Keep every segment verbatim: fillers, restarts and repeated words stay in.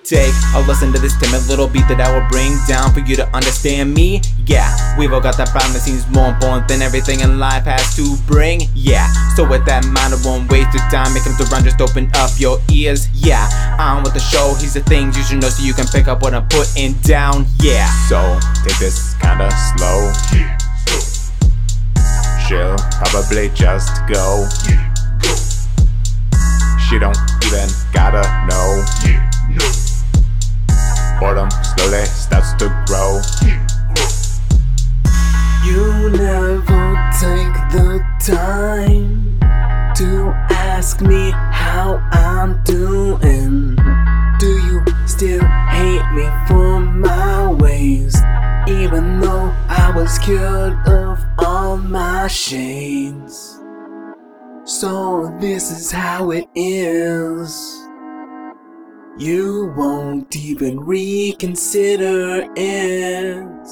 Take a listen to this timid little beat that I will bring down for you to understand me. Yeah, we've all got that problem that seems more important than everything in life has to bring. Yeah, so with that mind I won't waste your time, make him to run, just open up your ears. Yeah, on with the show, here's the things you should know so you can pick up what I'm putting down. Yeah, so take this kinda slow. She'll probably just go. She don't even gotta know. Boredom slowly starts to grow. You never take the time to ask me how I'm doing. Do you still hate me for my ways, even though I was cured of all my shades? So this is how it is. You won't even reconsider it.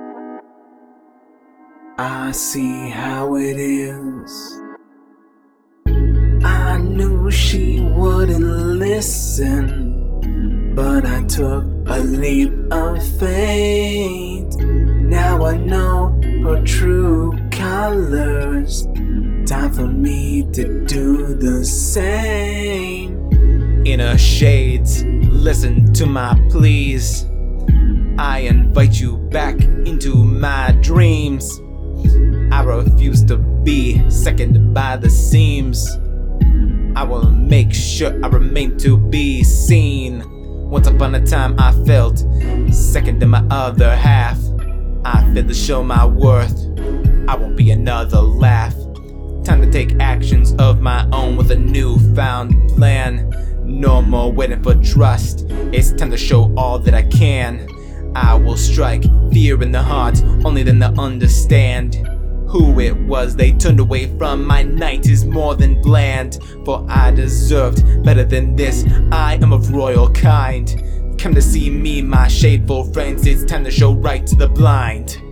I see how it is. I knew she wouldn't listen, but I took a leap of faith. Now I know her true colors. Time for me to do the same. Inner shades, listen to my pleas. I invite you back into my dreams. I refuse to be seconded by the seams. I will make sure I remain to be seen. Once upon a time I felt second to my other half. I failed to show my worth, I won't be another laugh. Time to take actions of my own with a newfound plan. No more waiting for trust, it's time to show all that I can. I will strike fear in the heart, only then they'll understand who it was they turned away from. My night is more than bland, for I deserved better than this. I am of royal kind. Come to see me, my shadeful friends, it's time to show right to the blind.